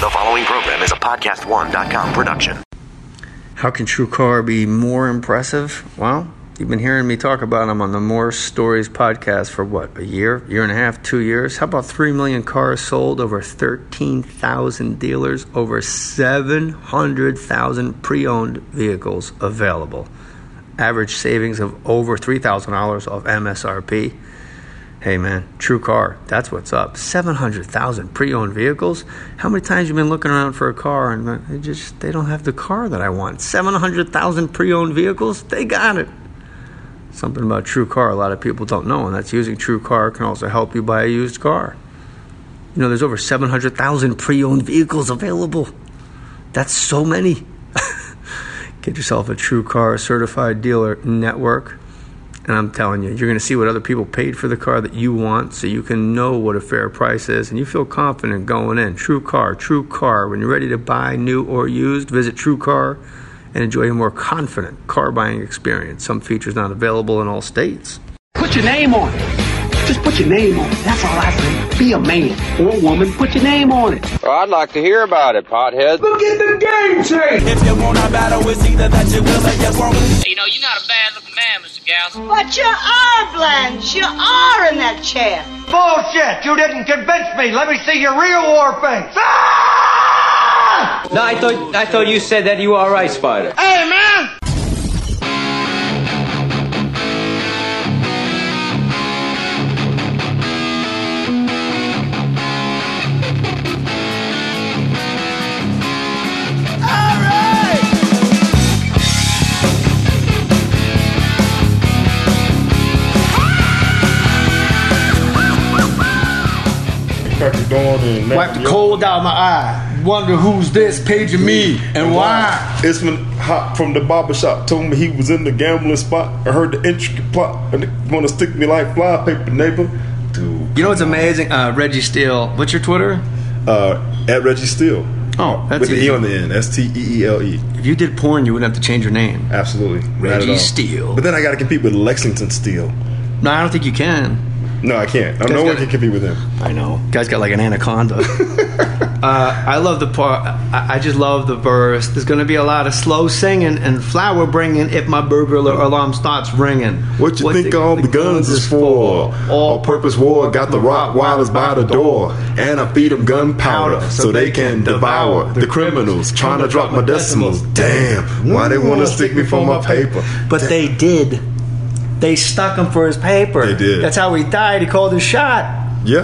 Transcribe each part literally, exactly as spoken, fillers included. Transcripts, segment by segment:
The following program is a podcast one dot com production. How can TrueCar be more impressive? Well, you've been hearing me talk about them on the More Stories podcast for what, a year, year and a half, two years? How about three million cars sold, over thirteen thousand dealers, over seven hundred thousand pre-owned vehicles available. Average savings of over three thousand dollars off M S R P. Hey man, TrueCar, that's what's up. seven hundred thousand pre-owned vehicles. How many times you been looking around for a car and they just they don't have the car that I want? seven hundred thousand pre-owned vehicles, they got it. Something about TrueCar a lot of people don't know, and that's using TrueCar can also help you buy a used car. You know, there's over seven hundred thousand pre-owned vehicles available. That's so many. Get yourself a TrueCar certified dealer network. And I'm telling you, you're going to see what other people paid for the car that you want, so you can know what a fair price is, and you feel confident going in. TrueCar, TrueCar. When you're ready to buy new or used, visit TrueCar and enjoy a more confident car buying experience. Some features not available in all states. Put your name on it. Just put your name on it. That's all I say. Be a man or a woman. Put your name on it. Well, I'd like to hear about it, pothead. Look at the game change. If you want to battle, it's either that you will or you won't. You know, you're not a bad-looking man, Mister Gals. But you are, Blanche. You are in that chair. Bullshit! You didn't convince me. Let me see your real war face. Ah! No, I thought I thought you said that you were all right, Spider. Hey, man! Wipe the cold out of my eye. Wonder who's this paging me and why. It's been hot from the barbershop. Told me he was in the gambling spot. I heard the intricate plot. And they want to stick me like fly paper, neighbor. Dude. You know what's amazing? Uh, Reggie Steele. What's your Twitter? Uh, at Reggie Steele. Oh, that's with the easy. E on the end. S T E E L E. If you did porn, you wouldn't have to change your name. Absolutely. Reggie Steele. But then I got to compete with Lexington Steele. No, I don't think you can. No, I can't. No one can compete with him. I know. Guy's got like an anaconda. uh, I love the part. I, I just love the verse. There's going to be a lot of slow singing and flower bringing if my burglar alarm starts ringing. What you what think the, all the, the guns, guns is for? All-purpose war. Got the Rottweilers by the door. And I feed them gunpowder so, so they can devour the criminals trying to drop my decimals. Damn, why they want to stick me for my paper? But Damn. they did. They stuck him for his paper. They did. That's how he died. He called his shot. Yeah.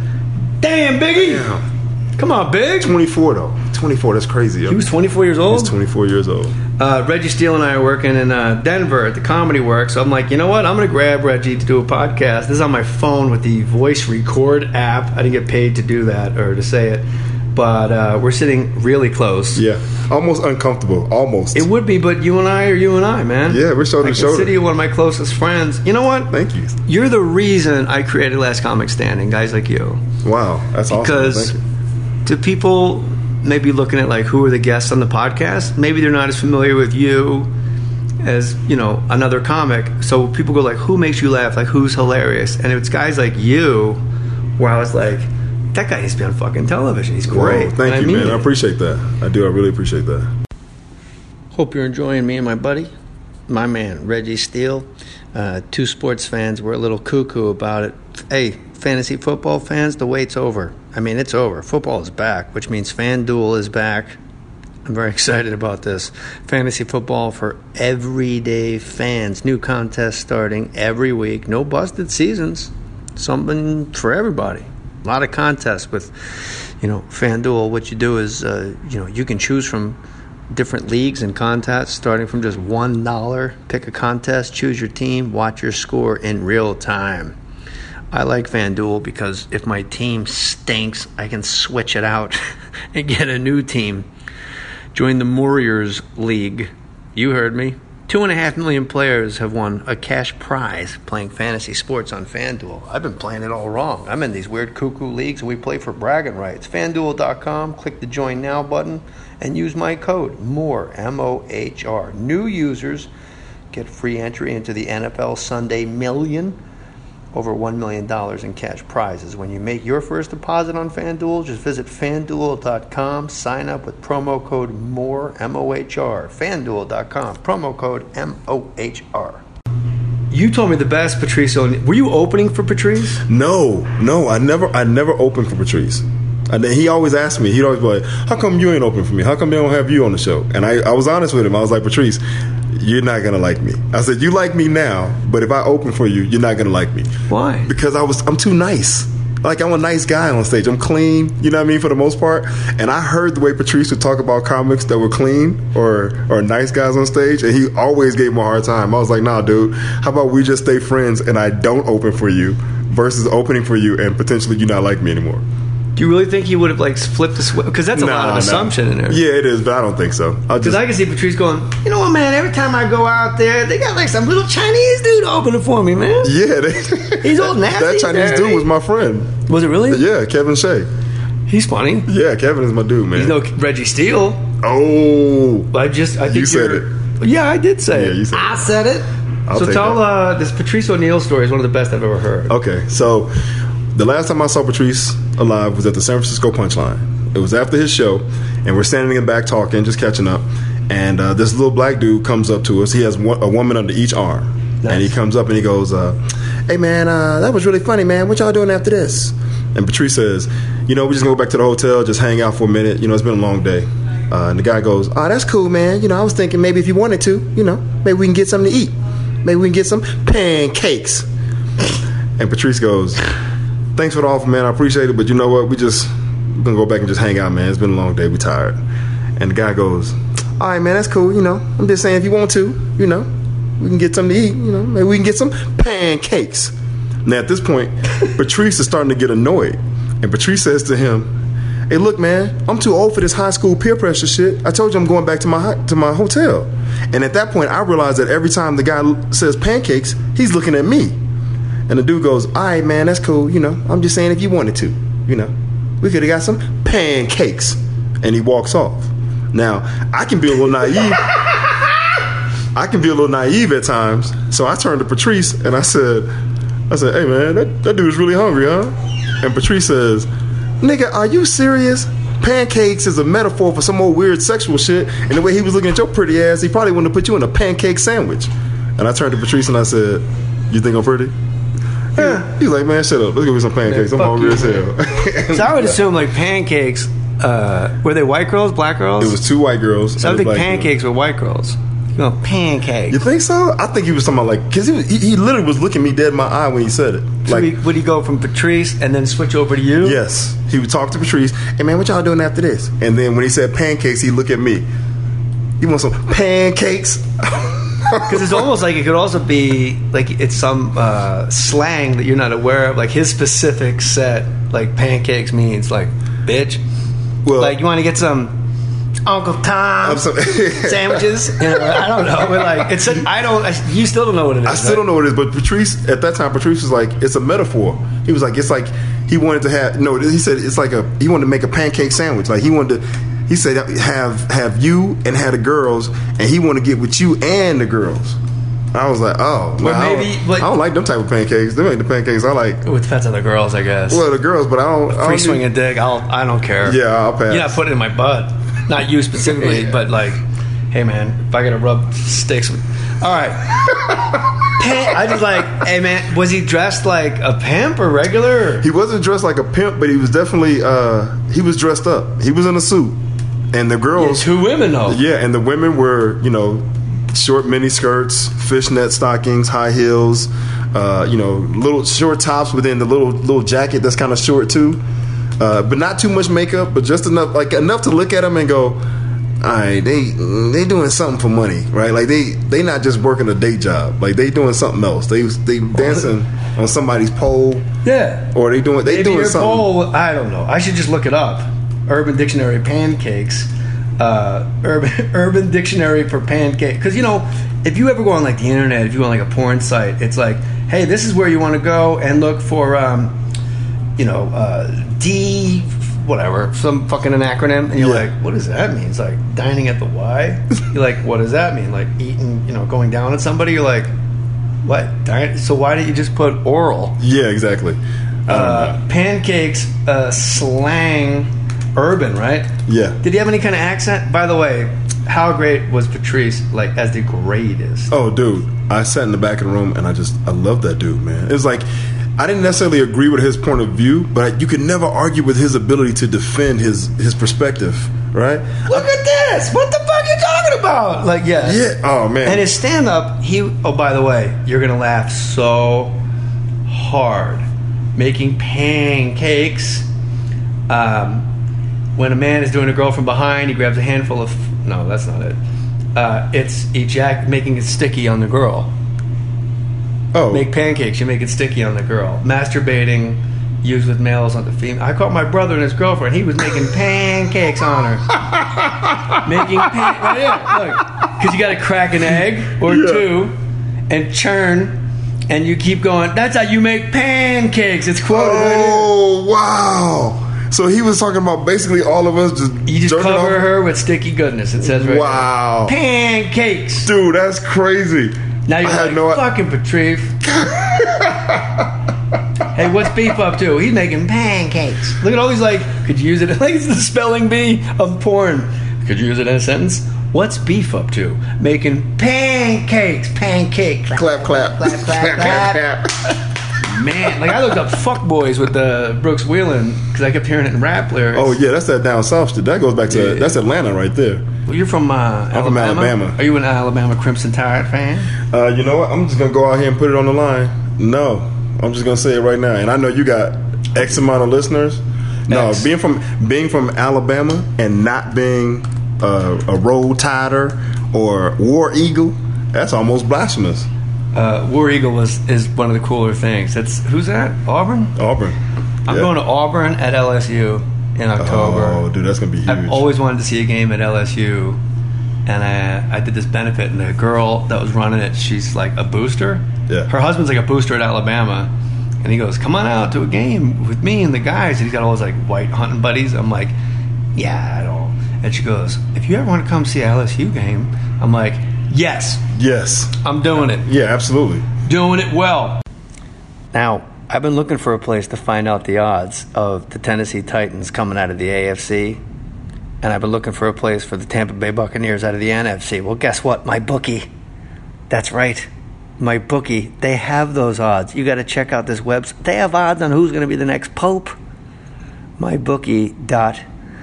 Damn, Biggie. Damn. Come on, Big. twenty-four, though. twenty-four, that's crazy. Yo. He was twenty-four years old? He was twenty-four years old. Uh, Reggie Steele and I are working in uh, Denver at the Comedy Works. So I'm like, you know what? I'm going to grab Reggie to do a podcast. This is on my phone with the voice record app. I didn't get paid to do that or to say it. But uh, we're sitting really close. Yeah, almost uncomfortable. Almost. It would be, but you and I are you and I, man. Yeah, we're shoulder I to shoulder. I consider you one of my closest friends. You know what? Thank you. You're the reason I created Last Comic Standing, guys like you. Wow, that's awesome. Because to people maybe looking at like who are the guests on the podcast, maybe they're not as familiar with you as, you know, another comic. So people go like, who makes you laugh? Like, who's hilarious? And it's guys like you where I was like, that guy needs to be on fucking television. He's great. Whoa, thank I you, mean man. it. I appreciate that. I do. I really appreciate that. Hope you're enjoying me and my buddy, my man, Reggie Steele. Uh, two sports fans were a little cuckoo about it. Hey, fantasy football fans, the wait's over. I mean, it's over. Football is back, which means FanDuel is back. I'm very excited about this. Fantasy football for everyday fans. New contest starting every week. No busted seasons. Something for everybody. A lot of contests with, you know, FanDuel. What you do is, uh, you know, you can choose from different leagues and contests starting from just one dollar. Pick a contest, choose your team, watch your score in real time. I like FanDuel because if my team stinks, I can switch it out and get a new team. Join the Warriors League. You heard me. Two and a half million players have won a cash prize playing fantasy sports on FanDuel. I've been playing it all wrong. I'm in these weird cuckoo leagues and we play for bragging rights. FanDuel dot com, click the Join Now button and use my code MORE, M O H R. New users get free entry into the N F L Sunday Million over one million dollars in cash prizes. When you make your first deposit on FanDuel, just visit FanDuel dot com, sign up with promo code MORE, M O H R, FanDuel dot com, promo code M O H R. You told me the best Patrice O'Neal. Were you opening for Patrice? No, no, I never, I never opened for Patrice. And then he always asked me, he'd always be like, how come you ain't open for me? How come they don't have you on the show? And I, I was honest with him. I was like, Patrice, you're not going to like me. I said, you like me now, but if I open for you, you're not going to like me. Why? Because I was, I'm too nice. Like, I'm a nice guy on stage. I'm clean, you know what I mean, for the most part. And I heard the way Patrice would talk about comics that were clean or, or nice guys on stage, and he always gave me a hard time. I was like, nah, dude, how about we just stay friends and I don't open for you versus opening for you and potentially you not like me anymore. Do you really think he would have like flipped the switch? Because that's a nah, lot of nah. assumption in there. Yeah, it is, but I don't think so. Because I can see Patrice going, you know what, man? Every time I go out there, they got like some little Chinese dude opening for me, man. Yeah, they, he's all nasty. That Chinese dirty. dude was my friend. Was it really? Yeah, Kevin Shea. He's funny. Yeah, Kevin is my dude, man. He's no Reggie Steele. Oh, I just, I think you said you're, it. Yeah, I did say yeah, it. You said I it. said it. I'll so tell uh, this Patrice O'Neal story is one of the best I've ever heard. Okay, so the last time I saw Patrice alive was at the San Francisco Punchline. It was after his show, and we're standing in the back talking, just catching up. And uh, this little black dude comes up to us. He has one, a woman under each arm. Nice. And he comes up and he goes, uh, hey, man, uh, that was really funny, man. What y'all doing after this? And Patrice says, you know, we're just going to go back to the hotel, just hang out for a minute. You know, it's been a long day. Uh, and the guy goes, oh, that's cool, man. You know, I was thinking maybe if you wanted to, you know, maybe we can get something to eat. Maybe we can get some pancakes. And Patrice goes, thanks for the offer, man. I appreciate it. But you know what? We just, we're going to go back and just hang out, man. It's been a long day. We tired. And the guy goes, all right, man, that's cool. You know, I'm just saying if you want to, you know, we can get something to eat. You know, maybe we can get some pancakes. Now, at this point, Patrice is starting to get annoyed. And Patrice says to him, hey, look, man, I'm too old for this high school peer pressure shit. I told you I'm going back to my to my hotel. And at that point, I realized that every time the guy says pancakes, he's looking at me. And the dude goes, all right, man, that's cool. You know, I'm just saying if you wanted to, you know, we could have got some pancakes. And he walks off. Now, I can be a little naive. I can be a little naive at times. So I turned to Patrice and I said, I said, hey, man, that, that dude's really hungry, huh? And Patrice says, nigga, are you serious? Pancakes is a metaphor for some old weird sexual shit. And the way he was looking at your pretty ass, he probably wanted to put you in a pancake sandwich. And I turned to Patrice and I said, you think I'm pretty? Yeah. He's like, man, shut up. Let's give me some pancakes. Man, I'm hungry as hell. So I would assume like pancakes, uh, were they white girls, black girls? It was two white girls. So I think pancakes girl. were white girls. You know, pancakes. You think so? I think he was talking about like, because he, was, he, he literally was looking me dead in my eye when he said it. So like, he, would he go from Patrice and then switch over to you? Yes. He would talk to Patrice. Hey, man, what y'all doing after this? And then when he said pancakes, he'd look at me. You want some pancakes? Because it's almost like it could also be like it's some uh, slang that you're not aware of. Like his specific set, like pancakes means like bitch. Well, like you want to get some Uncle Tom sandwiches. You know, I don't know, but like it's. A, I don't. I, you still don't know what it is. I still right? don't know what it is. But Patrice at that time, Patrice was like, it's a metaphor. He was like, it's like he wanted to have. No, he said it's like a. He wanted to make a pancake sandwich. Like he wanted to. He said have have you and have the girls, and he wanted to get with you and the girls. I was like, oh, well, I, maybe, don't, like, I don't like them type of pancakes. Them ain't the pancakes I like. It depends on the girls, I guess. Well, the girls, but I don't. I Free swinging dick, I'll. I don't care. Yeah, I'll pass. You're not putting it in my butt. Not you specifically, yeah. But like, hey man, if I gotta rub sticks with. All right. I just like, hey man, was he dressed like a pimp or regular? He wasn't dressed like a pimp, but he was definitely. Uh, he was dressed up. He was in a suit. And the girls, yeah, two women though. Yeah, and the women were, you know, short mini skirts, fishnet stockings, high heels, uh, you know, little short tops within the little little jacket that's kind of short too, uh, but not too much makeup, but just enough, like enough to look at them and go, all right, they they doing something for money, right? Like they they not just working a day job, like they doing something else. They they dancing on somebody's pole, yeah, or they doing they Maybe doing your something. Pole, I don't know. I should just look it up. Urban Dictionary pancakes, uh, urban Urban Dictionary for pancake. Because you know, if you ever go on like the internet, if you go on like a porn site, it's like, hey, this is where you want to go and look for, um, you know, uh, D, whatever, some fucking an acronym, and you're yeah. like, what does that mean? It's like dining at the Y. You're like, what does that mean? Like eating, you know, going down at somebody. You're like, What? Darn it. So why didn't you just put oral? Yeah, exactly. Uh, pancakes, uh, slang, urban, right? Yeah. Did he have any kind of accent? By the way, how great was Patrice, like, as the greatest? Oh, dude. I sat in the back of the room, and I just, I love that dude, man. It was like, I didn't necessarily agree with his point of view, but you could never argue with his ability to defend his, his perspective, right? Look at this! What the fuck are you talking about? Like, yeah. Yeah. Oh, man. And his stand-up, he, oh, by the way, you're going to laugh so hard. Making pancakes. Um, when a man is doing a girl from behind, he grabs a handful of... No, that's not it. Uh, it's ejac- making it sticky on the girl. Oh. Make pancakes, you make it sticky on the girl. Masturbating, used with males on the female. I caught my brother and his girlfriend. He was making pancakes on her. Making pan... Right here, look. Because you got to crack an egg or yeah. two and churn... And you keep going, that's how you make pancakes. It's quoted Oh, right wow. So he was talking about basically all of us just... You just cover off. her with sticky goodness. It says right wow. there. Pancakes. Dude, that's crazy. Now you're I like, no fucking Patrice. Hey, what's Beef up to? He's making pancakes. Look at all these, like, could you use it? Like, it's the spelling bee of porn. Could you use it in a sentence? What's Beef up to? Making pancakes. Pancake. Clap, clap. Clap, clap, clap. clap, clap. Man, like I looked up "fuck boys" with the Brooks Wheelan because I kept hearing it in rap lyrics. Oh yeah, that's that down south shit. That goes back to yeah. that's Atlanta right there. Well, you're from uh, I'm Alabama? from Alabama. Are you an Alabama Crimson Tide fan? Uh, you know what? I'm just gonna go out here and put it on the line. No, I'm just gonna say it right now. And I know you got X amount of listeners. No, X. being from being from Alabama and not being uh, a Roll Tider or War Eagle, that's almost blasphemous. Uh, War Eagle is, is one of the cooler things. That's who's that? Auburn. Auburn. I'm yeah. going to Auburn at L S U in October. Oh, dude, that's gonna be huge. I've always wanted to see a game at L S U, and I I did this benefit, and the girl that was running it, she's like a booster. Yeah. Her husband's like a booster at Alabama, and he goes, "Come on out to a game with me and the guys." And he's got all his like white hunting buddies. I'm like, "Yeah, I don't." And she goes, "If you ever want to come see a L S U game," I'm like, "Yes, yes, I'm doing it. Yeah, absolutely, doing it well." Now, I've been looking for a place to find out the odds of the Tennessee Titans coming out of the A F C, and I've been looking for a place for the Tampa Bay Buccaneers out of the N F C. Well, guess what? My bookie. That's right. My bookie. They have those odds. You got to check out this website. They have odds on who's going to be the next pope. my bookie dot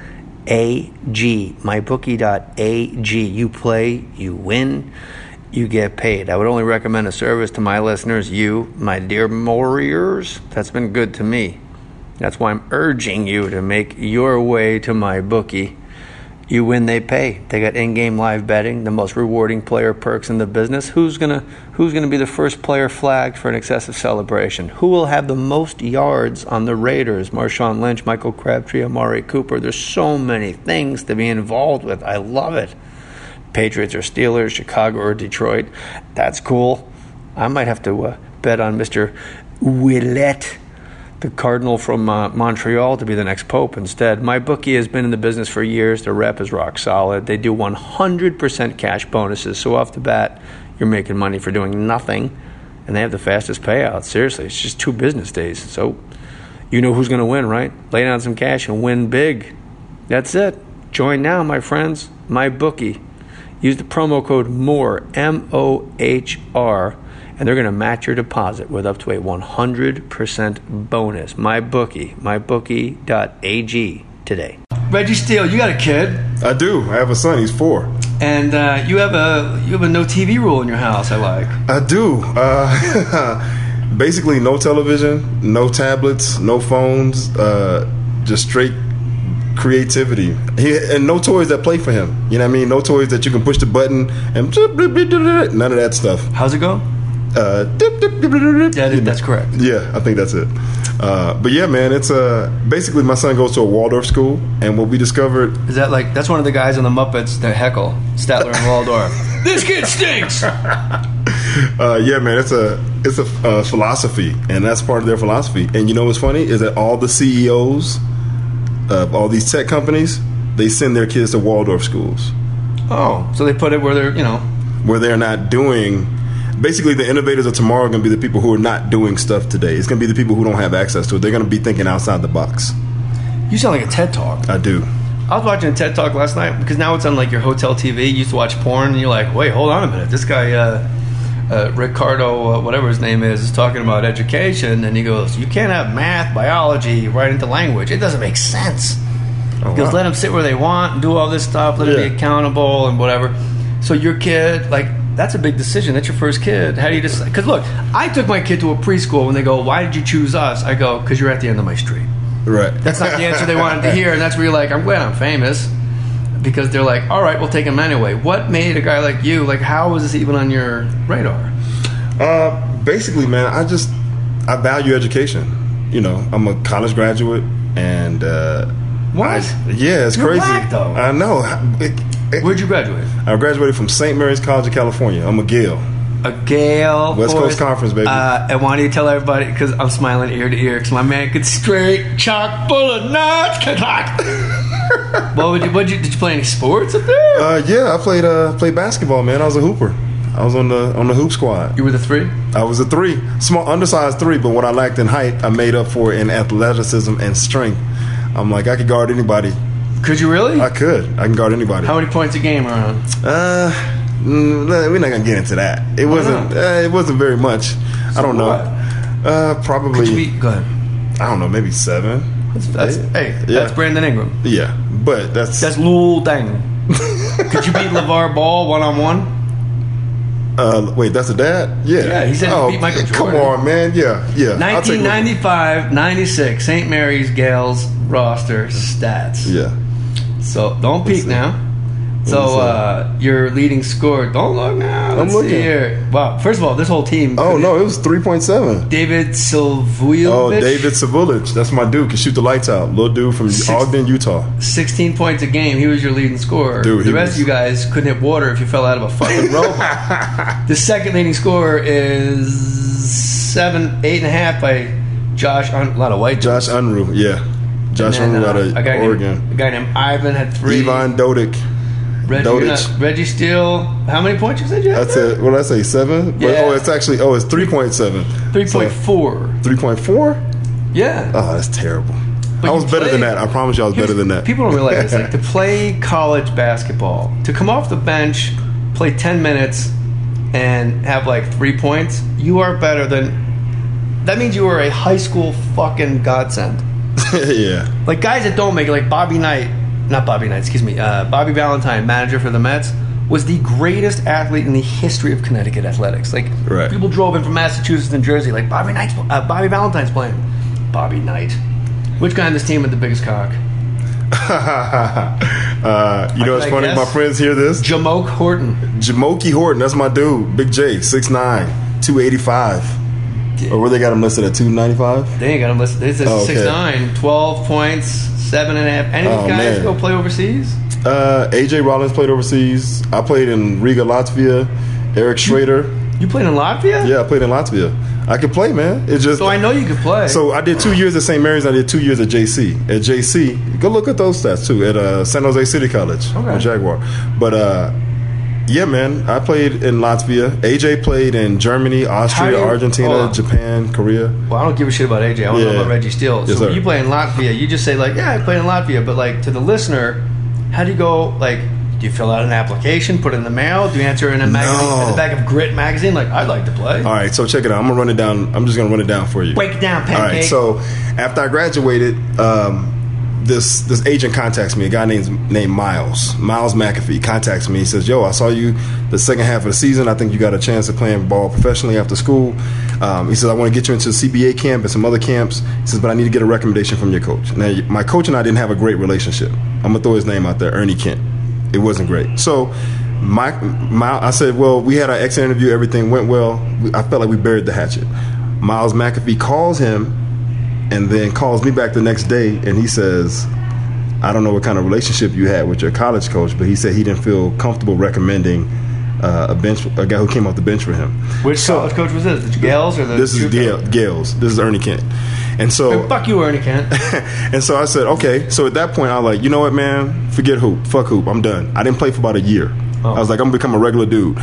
a g. my bookie dot a g. You play, you win, you get paid. I would only recommend a service to my listeners, you, my dear warriors. That's been good to me. That's why I'm urging you to make your way to my bookie. You win, they pay. They got in-game live betting, the most rewarding player perks in the business. Who's gonna Who's gonna be the first player flagged for an excessive celebration? Who will have the most yards on the Raiders? Marshawn Lynch, Michael Crabtree, Amari Cooper. There's so many things to be involved with. I love it. Patriots or Steelers, Chicago or Detroit. That's cool. I might have to uh, bet on Mister Willette, the Cardinal from uh, Montreal, to be the next pope instead. My bookie has been in the business for years. Their rep is rock solid. They do one hundred percent cash bonuses. So off the bat, you're making money for doing nothing. And they have the fastest payouts. Seriously, it's just two business days. So you know who's going to win, right? Lay down some cash and win big. That's it. Join now, my friends. My bookie. Use the promo code MORE, M O H R, and they're going to match your deposit with up to a one hundred percent bonus. My bookie, my bookie dot a g today. Reggie Steele, you got a kid. I do. I have a son. He's four. And uh, you have a you have a no T V rule in your house, I like. I do. Uh, basically, no television, no tablets, no phones, uh, just straight creativity. He, and no toys that play for him. You know what I mean? No toys that you can push the button and none of that stuff. How's it go? Uh, yeah, that's correct. Yeah, I think that's it. Uh, but yeah, man, it's uh, basically my son goes to a Waldorf school, and what we discovered is that like that's one of the guys on the Muppets that heckle Statler and Waldorf. This kid stinks. uh, yeah, man, it's a it's a uh, philosophy, and that's part of their philosophy. And you know what's funny is that all the C E Os of all these tech companies, they send their kids to Waldorf schools. Oh, so they put it where they're you know where they're not doing basically the innovators of tomorrow are going to be the people who are not doing stuff today. It's going to be the people who don't have access to it. They're going to be thinking outside the box. You sound like a TED Talk. I do. I was watching a TED Talk last night because now it's on like your hotel T V. You used to watch porn and you're like, wait, hold on a minute. This guy, uh, uh, Ricardo, uh, whatever his name is, is talking about education. And he goes, you can't have math, biology right into language. It doesn't make sense. Oh, he goes, wow. Let them sit where they want and do all this stuff. Let yeah. them be accountable and whatever. So your kid, like, that's a big decision. That's your first kid. How do you decide? Because look, I took my kid to a preschool when they go, why did you choose us? I go, because you're at the end of my street. Right. That's not the answer they wanted to hear, and that's where you're like, I'm glad I'm famous, because they're like, all right, we'll take him anyway. What made a guy like you, like, how was this even on your radar? Uh, basically, man, I just, I value education. You know, I'm a college graduate, and uh, what? I, yeah, it's you're crazy. Black, though. I know. It, it, Where'd you graduate? I graduated from Saint Mary's College of California. I'm a Gale. A Gale. West boys. Coast Conference, baby. Uh, and why do you tell everybody? Because I'm smiling ear to ear. Because my man could straight chock full of nuts. What would you? What you? Did you play any sports up there? Uh, yeah, I played. Uh, played basketball, man. I was a hooper. I was on the on the hoop squad. You were the three? I was a three, small, undersized three. But what I lacked in height, I made up for in athleticism and strength. I'm like, I could guard anybody. Could you really? I could. I can guard anybody. How many points a game around? Uh. Mm, we're not gonna get into that. It Why wasn't. Uh, it wasn't very much. So I don't know. What? Uh, probably. Could you be, go ahead. I don't know. Maybe seven. That's, that's, hey, yeah. That's Brandon Ingram. Yeah, but that's that's Lul Dang. Could you beat LeVar Ball one on one? Uh, wait, that's a dad? Yeah. Yeah, he said he oh, beat Michael Jordan. Come on, man. Yeah, yeah. nineteen ninety-five ninety-six Saint Mary's Gales roster stats. Yeah. So don't peek now. So uh, your leading scorer. Don't look now. Let's I'm looking. See here. Wow. First of all, this whole team. Oh no, it was three point seven. David Silvulic. Oh, David Silvulic. That's my dude. Can shoot the lights out. Little dude from Six, Ogden, Utah. Sixteen points a game. He was your leading scorer. Dude, the rest was. of you guys couldn't hit water if you fell out of a fucking robot. The second leading scorer is seven, eight and a half by Josh. Un- a lot of white. Josh dudes. Unruh. Yeah. Josh then, Unruh uh, out of a guy Oregon. Named, a guy named Ivan had three. Ivan Dodik. Reggie, not, Reggie Steele. How many points you said you had? That's it. What did I say? Seven? Yeah. But, oh, it's actually, oh, it's three point seven. three point four. So, three point four? Yeah. Oh, that's terrible. But I was better played, than that. I promise you I was better than that. People don't realize this. Like, to play college basketball, to come off the bench, play ten minutes, and have like three points, you are better than. That means you are a high school fucking godsend. Yeah. Like guys that don't make it, like Bobby Knight. Not Bobby Knight, excuse me. Uh, Bobby Valentine, manager for the Mets, was the greatest athlete in the history of Connecticut athletics. Like right. people drove in from Massachusetts and Jersey. Like Bobby Knight's, uh, Bobby Valentine's playing. Bobby Knight. Which guy on this team had the biggest cock? uh, you know what's funny? Guess? My friends hear this. Jamoke Horton. Jamoke Horton. That's my dude. Big J. six nine, two eighty-five. Or where they got him listed at two ninety-five? They ain't got him listed. They said oh, okay. six nine, twelve points, seven and a half. Any of oh, these guys man. go play overseas? Uh, A J Rollins played overseas. I played in Riga, Latvia. Eric Schrader. You, you played in Latvia? Yeah, I played in Latvia. I could play, man. It's just so I know you could play. So I did two years at Saint Mary's. I did two years at J C. At J C, go look at those stats too. At uh, San Jose City College, okay. Jaguar. But uh, yeah, man, I played in Latvia. A J played in Germany, Austria, you, Argentina, Japan, Korea. Well, I don't give a shit about A J. I want to yeah. know about Reggie Steele. So yes, when you play in Latvia, you just say like, yeah, I played in Latvia. But like to the listener, how do you go? Like, do you fill out an application, put it in the mail? Do you answer in a magazine, no. in the back of Grit magazine? Like, I'd like to play. All right, so check it out. I'm gonna run it down. I'm just gonna run it down for you. Break it down, pancake. All right, so after I graduated, um, this this agent contacts me. A guy named named Miles Miles McAfee contacts me. He says, "Yo, I saw you the second half of the season. I think you got a chance of playing ball professionally after school." Um, he says, "I want to get you into the C B A camp and some other camps." He says, "But I need to get a recommendation from your coach." Now, my coach and I didn't have a great relationship. I'm gonna throw his name out there, Ernie Kent. It wasn't great. So, my, my I said, "Well, we had our exit interview. Everything went well. We, I felt like we buried the hatchet." Miles McAfee calls him, and then calls me back the next day, and he says, "I don't know what kind of relationship you had with your college coach, but he said he didn't feel comfortable recommending uh, a bench a guy who came off the bench for him." Which so, college coach was this? The Gales or the? This is Gale, Gales. This is Ernie Kent. And so, and fuck you, Ernie Kent. And so I said, okay. So at that point, I was like, you know what, man? Forget hoop. Fuck hoop. I'm done. I didn't play for about a year. Oh. I was like, I'm gonna become a regular dude.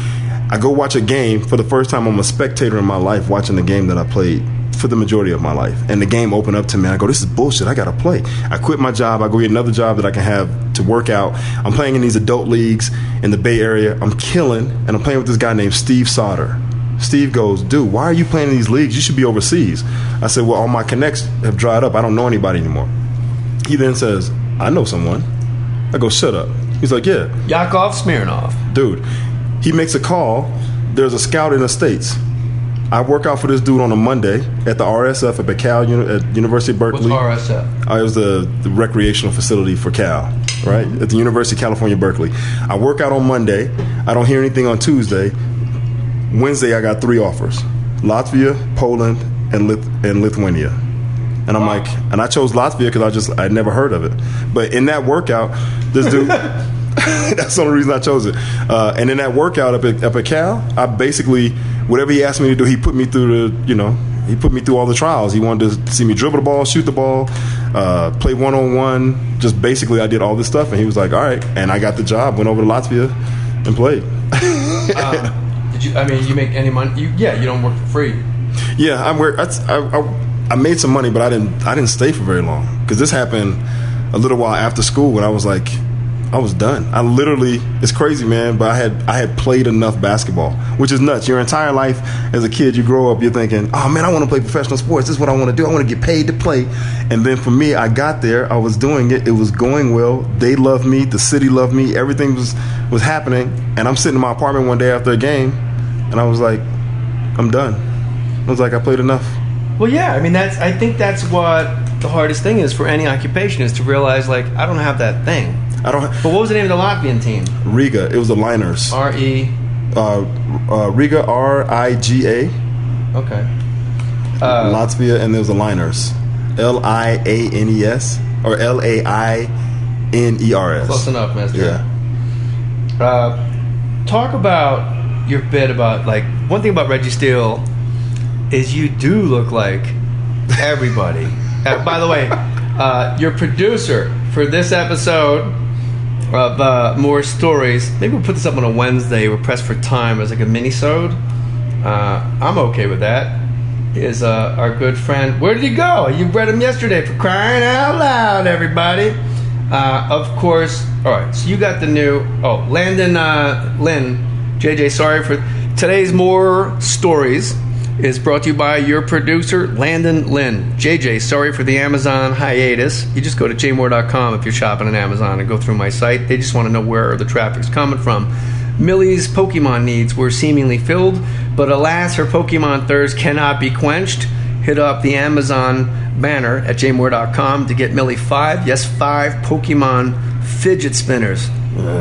I go watch a game for the first time. I'm a spectator in my life watching the game that I played for the majority of my life. And the game opened up to me. I go, this is bullshit. I got to play. I quit my job. I go get another job that I can have to work out. I'm playing in these adult leagues in the Bay Area. I'm killing, and I'm playing with this guy named Steve Sauter. Steve goes, dude, why are you playing in these leagues? You should be overseas. I said, well, all my connects have dried up. I don't know anybody anymore. He then says, I know someone. I go, shut up. He's like, yeah. Yakov Smirnoff. Dude, he makes a call. There's a scout in the States. I work out for this dude on a Monday at the R S F at Cal at University of Berkeley. What's R S F? Uh, it was the, the recreational facility for Cal, right? Mm-hmm. At the University of California, Berkeley. I work out on Monday. I don't hear anything on Tuesday. Wednesday, I got three offers. Latvia, Poland, and Lith- and Lithuania. And I'm wow. like, and I chose Latvia because I just, I'd never heard of it. But in that workout, this dude, that's the only reason I chose it. Uh, and in that workout up at, up at Cal, I basically, whatever he asked me to do, he put me through the, you know, he put me through all the trials. He wanted to see me dribble the ball, shoot the ball, uh, play one-on-one. Just basically, I did all this stuff. And he was like, all right. And I got the job, went over to Latvia and played. um, did you, I mean, you make any money? You, yeah, you don't work for free. Yeah, I'm where, I, I, I made some money, but I didn't, I didn't stay for very long. Because this happened a little while after school when I was like, I was done. I literally, it's crazy, man, but I had I had played enough basketball, which is nuts. Your entire life as a kid, you grow up, you're thinking, oh, man, I want to play professional sports. This is what I want to do. I want to get paid to play. And then for me, I got there. I was doing it. It was going well. They loved me. The city loved me. Everything was, was happening. And I'm sitting in my apartment one day after a game, and I was like, I'm done. I was like, I played enough. Well, yeah. I mean, that's. I think that's what the hardest thing is for any occupation, is to realize, like, I don't have that thing. I don't. But what was the name of the Latvian team? Riga. It was the Liners. R E. Uh, uh, Riga. R I G A. Okay. Uh, Latvia, and there was the Liners. L I A N E S or L A I N E R S. Close enough, Mister Yeah. Uh, talk about your bit about, like, one thing about Reggie Steele is you do look like everybody. uh, by the way, uh, your producer for this episode of uh, More Stories, maybe we'll put this up on a Wednesday. We're pressed for time as like a mini-sode. Uh, I'm okay with that. Is uh, our good friend. Where did he go? You read him yesterday, for crying out loud, everybody. Uh, of course. All right, so you got the new. Oh, Landon uh, Lynn, J J. Sorry for today's More Stories is brought to you by your producer, Landon Lynn. J J, sorry for the Amazon hiatus. You just go to j moore dot com if you're shopping on Amazon and go through my site. They just want to know where the traffic's coming from. Millie's Pokemon needs were seemingly filled, but alas, her Pokemon thirst cannot be quenched. Hit up the Amazon banner at j moore dot com to get Millie five, yes, five Pokemon fidget spinners.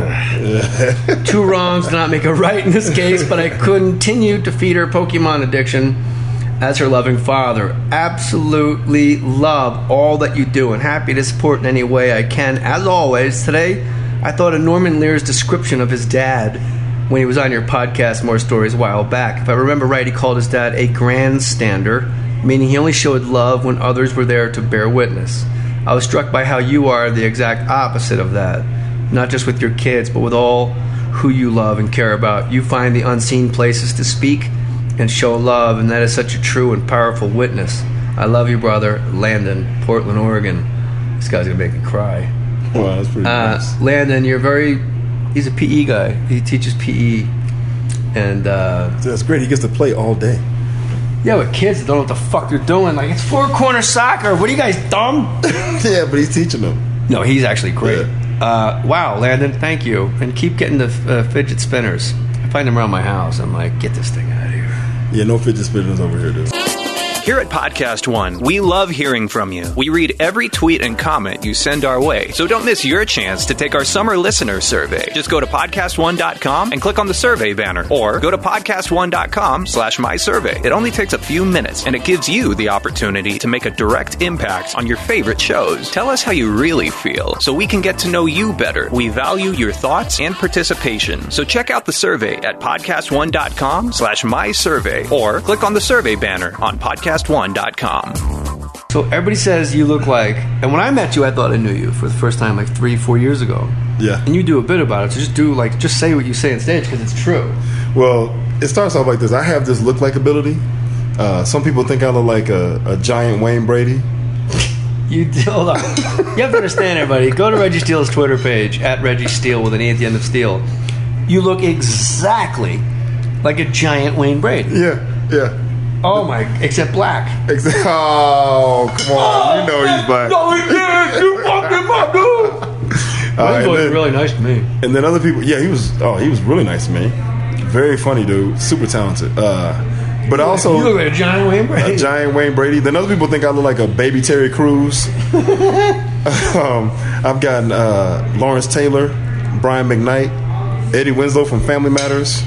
Two wrongs do not make a right in this case, but I continue to feed her Pokemon addiction as her loving father. Absolutely love all that you do and happy to support in any way I can. As always, today I thought of Norman Lear's description of his dad when he was on your podcast, More Stories, a while back. If I remember right, he called his dad a grandstander, meaning he only showed love when others were there to bear witness. I was struck by how you are the exact opposite of that. Not just with your kids, but with all who you love and care about. You find the unseen places to speak and show love, and that is such a true and powerful witness. I love you, brother. Landon, Portland, Oregon. This guy's going to make me cry. Wow, that's pretty uh, nice. Landon, you're very... He's a P E guy. He teaches P E. And... Uh, that's great. He gets to play all day. Yeah, but kids don't know what the fuck they're doing. Like, it's four-corner soccer. What are you guys, dumb? Yeah, but he's teaching them. No, he's actually great. Yeah. Uh, wow, Landon, thank you. And keep getting the uh, fidget spinners. I find them around my house. I'm like, get this thing out of here. Yeah, no fidget spinners over here, dude. Here at Podcast One, we love hearing from you. We read every tweet and comment you send our way, so don't miss your chance to take our summer listener survey. Just go to podcast one dot com and click on the survey banner, or go to podcast one dot com slash my survey. It only takes a few minutes, and it gives you the opportunity to make a direct impact on your favorite shows. Tell us how you really feel, so we can get to know you better. We value your thoughts and participation, so check out the survey at podcast one dot com slash my survey, or click on the survey banner on podcast one dot com. So everybody says you look like, and when I met you, I thought I knew you for the first time like three, four years ago. Yeah. And you do a bit about it. So just do like, just say what you say on stage because it's true. Well, it starts off like this. I have this look like ability. Uh, some people think I look like a, a giant Wayne Brady. You hold on. You have to understand, everybody. Go to Reggie Steele's Twitter page at Reggie Steele with an E at the end of Steele. You look exactly like a giant Wayne Brady. Yeah, yeah. Oh my! Except black. Except, oh, come on! You know he's black. No, he didn't. You fucking my dude. Wayne uh, was really nice to me. And then other people, yeah, he was. Oh, he was really nice to me. Very funny dude. Super talented. Uh, but you also, look, you look like a giant Wayne Brady. A giant Wayne Brady. Then other people think I look like a baby Terry Crews. um, I've gotten uh, Lawrence Taylor, Brian McKnight, Eddie Winslow from Family Matters.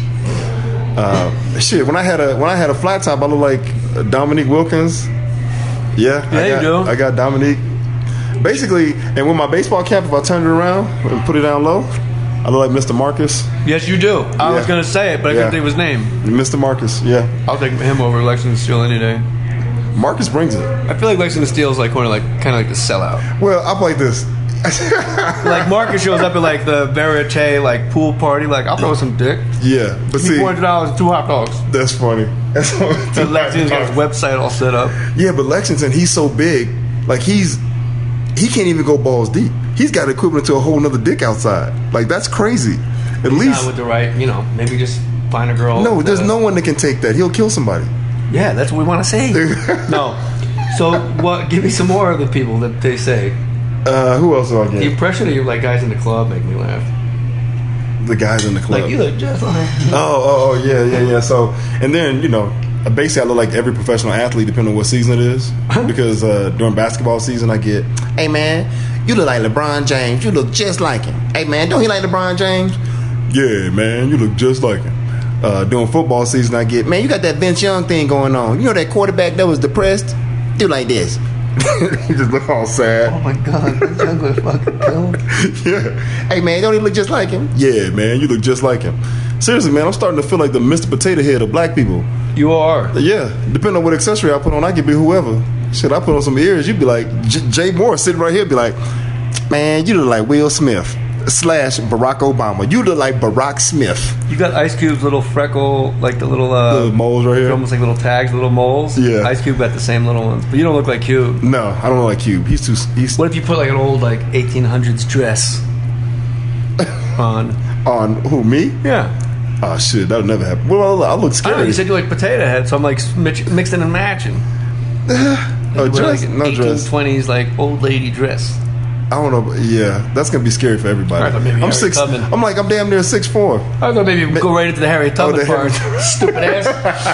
Uh, shit, when I had a when I had a flat top, I looked like Dominique Wilkins. Yeah, yeah, I got, you do. I got Dominique. Basically, and with my baseball cap, if I turned it around and put it down low, I look like Mister Marcus. Yes, you do. I yeah. was gonna say it, but I yeah. couldn't think of his name. Mister Marcus. Yeah, I'll take him over Lexington Steele any day. Marcus brings it. I feel like Lexington Steele is like kind of like kind of like the sellout. Well, I'm like this. Like Marcus shows up at like the Verite like pool party, like I'll throw some dick. Yeah, but Give me see, four hundred dollars and two hot dogs. That's funny. That's so Lexington's got his website all set up. Yeah, but Lexington, he's so big, like he's he can't even go balls deep. He's got equivalent to a whole nother dick outside. Like that's crazy. At he's least not with the right, you know, maybe just find a girl. No, there's uh, no one that can take that. He'll kill somebody. Yeah, that's what we want to say. No, so what? Give me some more of the people that they say. Uh, who else do I get? The impression of you like guys in the club make me laugh. The guys in the club. Like you look just like. Oh, oh, oh, yeah, yeah, yeah. So, and then you know, basically, I look like every professional athlete, depending on what season it is. Because uh, during basketball season, I get, hey man, you look like LeBron James. You look just like him. Hey man, don't he like LeBron James? Yeah, man, you look just like him. Uh, during football season, I get, man, you got that Vince Young thing going on. You know that quarterback that was depressed? Do like this. He just look all sad. Oh my God, Vince Young was fucking killed. Yeah. Hey man, don't he look just like him? Yeah, man, you look just like him. Seriously, man, I'm starting to feel like the Mister Potato Head of black people. You are. Yeah, depending on what accessory I put on, I could be whoever. Shit, I put on some ears, you'd be like J- Jay Moore sitting right here, be like, man, you look like Will Smith slash Barack Obama. You look like Barack Smith. You got Ice Cube's little freckle, like the little uh, the moles right here, almost like little tags, little moles. Yeah, Ice Cube got the same little ones, but you don't look like Cube. No, I don't look like Cube. He's too. He's. What if you put like an old like eighteen hundreds dress on? On who? Me? Yeah. Oh shit, that'll never happen. Well, I look scary. I know, you said you like potato head, so I'm like mix, mixing and matching. Oh, dress? Like no dress. eighteen twenties like old lady dress. I don't know. Yeah, that's gonna be scary for everybody. I thought maybe I'm Harry six. Tubman. I'm like I'm damn near six four. I thought maybe we'd go right into the Harry Tubman oh, part. Stupid ass.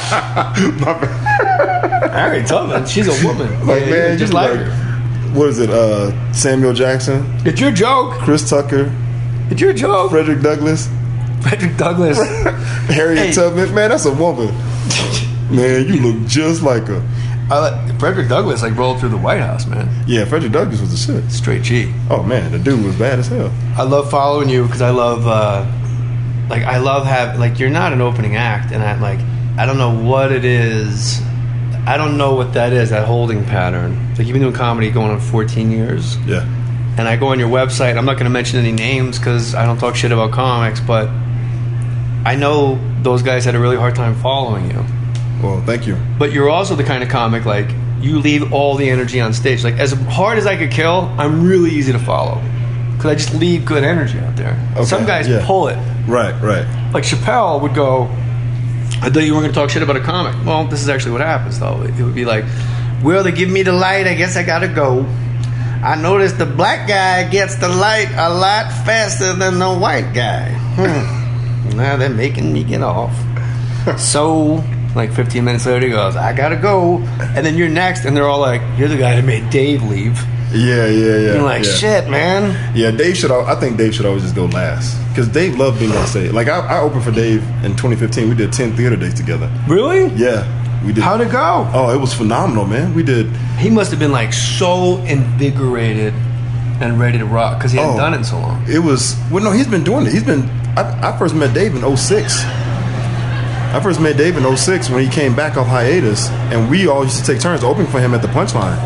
Harry Tubman. She's a woman. Like yeah, man, just like, like her. What is it? Uh, Samuel Jackson. It's your joke. Chris Tucker. It's your joke. Frederick Douglass. Frederick Douglass. Harriet hey. Tubman. Man, that's a woman. Man, you look just like her. Uh, Frederick Douglass like rolled through the White House, man. Yeah, Frederick Douglass was the shit. Straight G. Oh man, the dude was bad as hell. I love following you because I love, uh, like, I love having like you're not an opening act, and I like I don't know what it is. I don't know what that is. That holding pattern. Like you've been doing comedy going on fourteen years. Yeah. And I go on your website. I'm not going to mention any names because I don't talk shit about comics, but I know those guys had a really hard time following you. Well, thank you. But you're also the kind of comic, like, you leave all the energy on stage. Like, as hard as I could kill, I'm really easy to follow. Because I just leave good energy out there. Okay, some guys yeah. pull it. Right, right. Like, Chappelle would go, I thought you weren't going to talk shit about a comic. Well, this is actually what happens, though. It would be like, well, they give me the light, I guess I got to go. I noticed the black guy gets the light a lot faster than the white guy. Hmm. Now they're making me get off. So... Like fifteen minutes later, he goes, I gotta go. And then you're next, and they're all like, you're the guy that made Dave leave. Yeah, yeah, yeah. You're like, yeah. shit, man. Yeah, Dave should, I think Dave should always just go last. Because Dave loved being on stage. Like, I, I opened for Dave in twenty fifteen. We did ten theater days together. Really? Yeah. We did. How'd it go? Oh, it was phenomenal, man. We did. He must have been, like, so invigorated and ready to rock because he hadn't oh, done it in so long. It was, well, no, he's been doing it. He's been, I, I first met Dave in oh six. I first met Dave in oh six when he came back off hiatus, and we all used to take turns opening for him at the Punchline.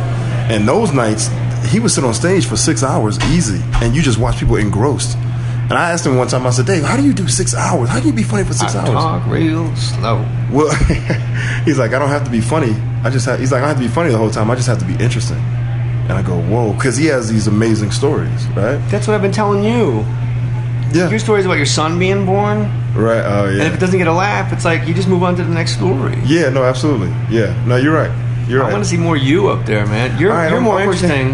And those nights, he would sit on stage for six hours easy, and you just watch people engrossed. And I asked him one time, I said, Dave, how do you do six hours? How do you be funny for six I hours? Talk real slow. Well, he's like, I don't have to be funny. I just have, he's like, I don't have to be funny the whole time. I just have to be interesting. And I go, whoa, because he has these amazing stories, right? That's what I've been telling you. Yeah. Your stories about your son being born. Right, oh, yeah. And if it doesn't get a laugh, it's like you just move on to the next story. Yeah, no, absolutely. Yeah, no, you're right. You're I right. want to see more you up there, man. You're, right, you're I'm, more I'm interesting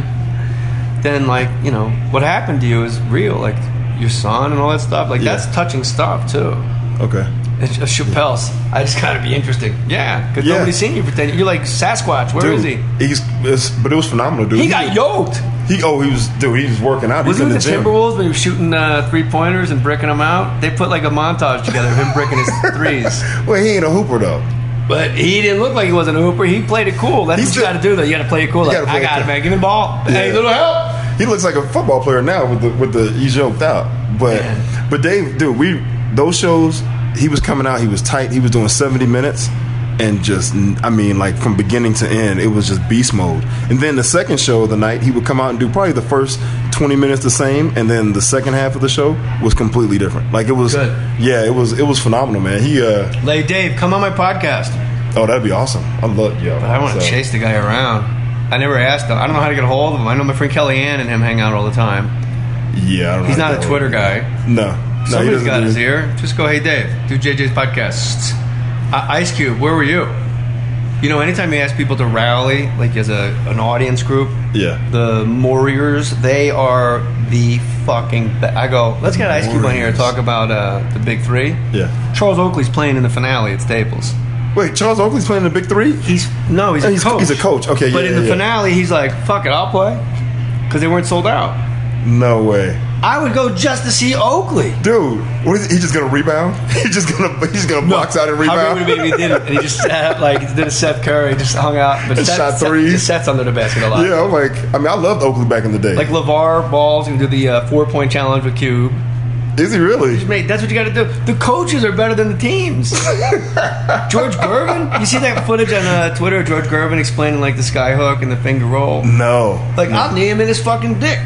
than, like, you know, what happened to you is real. Like, your son and all that stuff. Like, yeah. That's touching stuff, too. Okay. It's just Chappelle's. I just gotta be interesting. Yeah, because yeah. nobody's seen you for ten years. You're like Sasquatch. Where dude, is he? He's, it's, but it was phenomenal, dude. He, he got yoked. He oh, he was dude. He was working out. Was he in with the, the Timberwolves when he was shooting uh, three pointers and bricking them out? They put like a montage together of him bricking his threes. Well, he ain't a hooper though. But he didn't look like he wasn't a hooper. He played it cool. That's He's what you still, got to do, though. You got to play it cool. Like, I got it, man. Give me the ball. Yeah. Hey, little help. He looks like a football player now with the with the he's yoked out. But man. but Dave, dude, we those shows. He was coming out. He was tight. He was doing seventy minutes, and just I mean, like from beginning to end, it was just beast mode. And then the second show of the night, he would come out and do probably the first twenty minutes the same, and then the second half of the show was completely different. Like it was, Good. yeah, it was it was phenomenal, man. He, uh, Lay Dave, come on my podcast. Oh, that'd be awesome. I love yo. But I want to so. chase the guy around. I never asked him. I don't know how to get a hold of him. I know my friend Kellyanne and him hang out all the time. Yeah, I don't know. He's not a Twitter guy. No. No, Somebody's got his ear. Just go, hey, Dave, do J J's podcast. Uh, Ice Cube, where were you? You know, anytime you ask people to rally, like as a an audience group, yeah, the Warriors, they are the fucking be- I go, let's get Ice Cube on here and talk about uh, the Big Three. Yeah. Charles Oakley's playing in the finale at Staples. Wait, Charles Oakley's playing in the Big Three? He's No, he's oh, a he's, coach. He's a coach, okay, But yeah, in yeah, the yeah. finale, he's like, fuck it, I'll play. Because they weren't sold out. No way. I would go just to see Oakley, dude. What is he just gonna rebound? He's just gonna he's gonna no. box out and rebound. How great would it be if he did it? And he just sat like did a Seth Curry, just hung out, but just Seth, shot threes. Seth, Seth's under the basket a lot. Yeah, I'm like, I mean, I loved Oakley back in the day. Like LeVar Ball's gonna do the uh, four point challenge with Cube. Is he really? Mate, that's what you got to do. The coaches are better than the teams. George Gervin, you see that footage on uh, Twitter? George Gervin explaining like the sky hook and the finger roll. No, like no. I'll knee him in his fucking dick.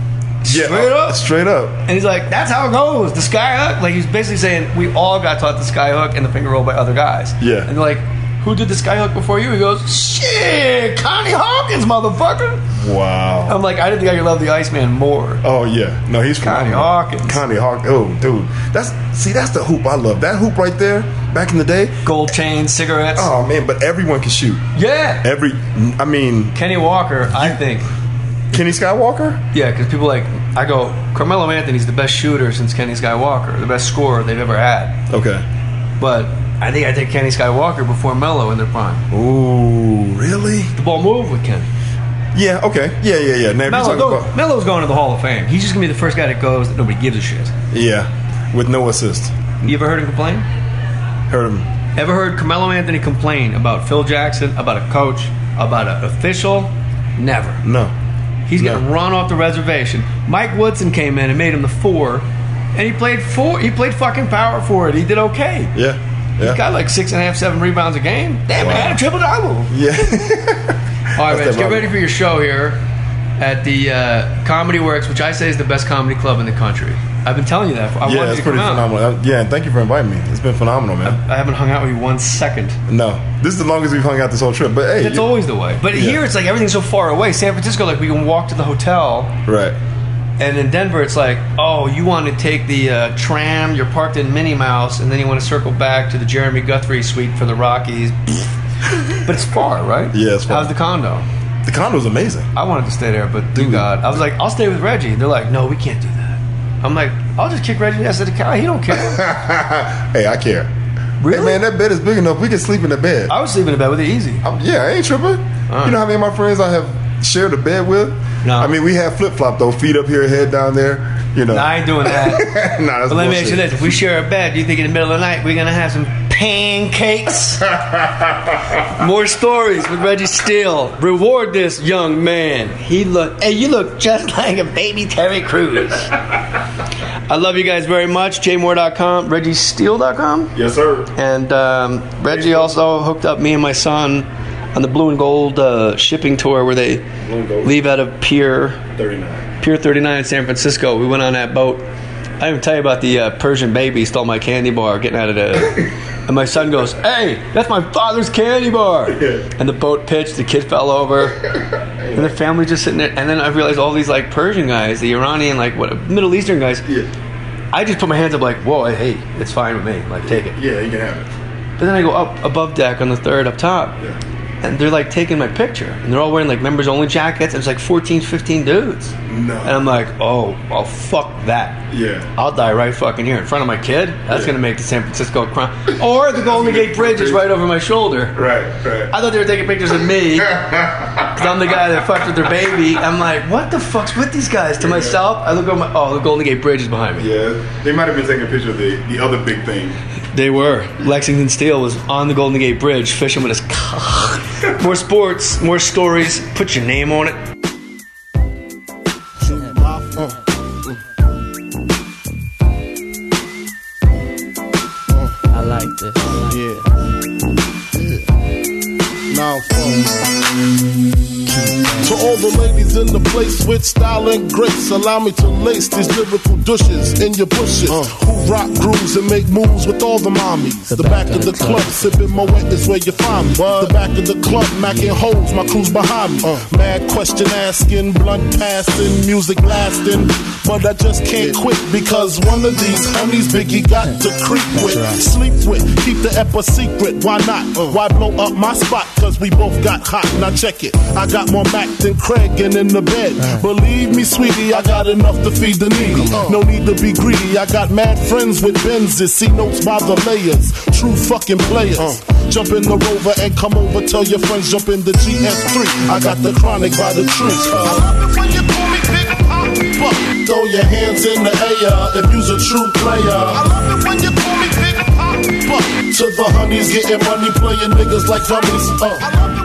Yeah, straight up, straight up. And he's like, "That's how it goes." The sky hook, like he's basically saying, we all got taught the sky hook and the finger roll by other guys. Yeah, and they're like, "Who did the sky hook before you?" He goes, "Shit, Connie Hawkins, motherfucker." Wow. I'm like, I didn't think I could love the Iceman more. Oh yeah, no, he's Connie Hawkins. Connie Hawkins. Oh, dude, that's see, that's the hoop I love. That hoop right there, back in the day, gold chain, cigarettes. Oh man, but everyone can shoot. Yeah. Every, I mean, Kenny Walker, I think. Kenny Skywalker? Yeah, because people like, I go, Carmelo Anthony's the best shooter since Kenny Skywalker, the best scorer they've ever had. Okay. But I think I take Kenny Skywalker before Melo in their prime. Ooh, really? The ball moved with Kenny. Yeah, okay. Yeah, yeah, yeah. Now, Melo, go, about... Melo's going to the Hall of Fame. He's just going to be the first guy that goes that nobody gives a shit. Yeah, with no assist. You ever heard him complain? Heard him. Ever heard Carmelo Anthony complain about Phil Jackson, about a coach, about an official? Never. No. He's no. getting run off the reservation. Mike Woodson came in and made him the four, and he played four. He played fucking power forward. He did okay. Yeah. Yeah. He got like six and a half, seven rebounds a game. Damn, wow. Man, a triple double. Yeah. All right, man, get ready for your show here at the uh, Comedy Works, which I say is the best comedy club in the country. I've been telling you that. I yeah, wanted it's you to pretty come phenomenal. out. Yeah, and thank you for inviting me. It's been phenomenal, man. I, I haven't hung out with you one second. No, this is the longest we've hung out this whole trip. But hey, it's you, always the way. But yeah. Here, it's like everything's so far away. San Francisco, like we can walk to the hotel. Right. And in Denver, it's like, oh, you want to take the uh, tram, you're parked in Minnie Mouse, and then you want to circle back to the Jeremy Guthrie suite for the Rockies. But it's far, right? Yeah, it's far. How's the condo? The condo's amazing. I wanted to stay there, but dude, God. I was like, I'll stay with Reggie. They're like, no, we can't do that. I'm like, I'll just kick Reggie ass to the couch. He don't care. Hey, I care. Really? Hey, man, that bed is big enough. We can sleep in the bed. I was sleeping in bed with it easy. I'm, yeah, I ain't tripping. Right. You know how many of my friends I have shared a bed with? No. I mean, we have flip-flop, though. Feet up here, head down there. You know. No, I ain't doing that. Nah, that's but let bullshit. me ask you this. If we share a bed, do you think in the middle of the night we're going to have some pancakes? More stories with Reggie Steele. Reward this young man. He look. Hey, you look just like a baby Terry Crews. I love you guys very much. J Moore dot com, Reggie Steele dot com. Yes, sir. And um, Reggie also hooked up me and my son on the Blue and Gold uh, shipping tour where they leave out of Pier thirty-nine. Pier thirty-nine in San Francisco. We went on that boat. I didn't even tell you about the uh, Persian baby stole my candy bar getting out of the... And my son goes, hey, that's my father's candy bar. Yeah. And the boat pitched, the kid fell over. And the family just sitting there. And then I realized all these like Persian guys, the Iranian, like what, Middle Eastern guys. Yeah. I just put my hands up like, whoa, hey, it's fine with me. Like, take it. Yeah, you can have it. But then I go up above deck on the third up top. Yeah. And they're like taking my picture. And they're all wearing like members only jackets. And it's like fourteen, fifteen dudes. No. And I'm like, oh, well, fuck that. Yeah. I'll die right fucking here in front of my kid. That's Yeah. going to make the San Francisco crime. Or the Golden Gate Bridge is right over my shoulder. Right, right. I thought they were taking pictures of me. Because I'm the guy that fucked with their baby. I'm like, what the fuck's with these guys? To Yeah. myself, I look over my, oh, the Golden Gate Bridge is behind me. Yeah. They might have been taking a picture of the, the other big thing. They were. Lexington Steele was on the Golden Gate Bridge fishing with his cock. More sports, more stories. Put your name on it. I like this. Yeah. Yeah. Now, phone. To all the ladies in the place with style and grace, allow me to lace these lyrical douches in your bushes. Uh. Who rock grooves and make moves with all the mommies. The, the back, back of the, the club, club sipping Moet is where you find me. What? The back of the club, macking holes, my crew's behind me. Uh. Mad question asking, blunt passing, music lasting. But I just can't yeah. quit because one of these honeys Biggie got to creep with, right. sleep with, keep the ep a secret. Why not? Uh. Why blow up my spot? Cause we both got hot. Now check it. I got more Mac than Craig and in the bed. Uh. Believe me, sweetie, I got enough to feed the needy. Uh. No need to be greedy. I got mad friends with Benzes. See notes by the layers. True fucking players. Uh. Jump in the Rover and come over. Tell your friends jump in the G S three. I got the chronic by the tree. Uh. I love it when you call me Big Papa. Throw your hands in the air if you's a true player. I love it when you call me Big Papa. To the honeys getting money, playing niggas like dummies. Uh.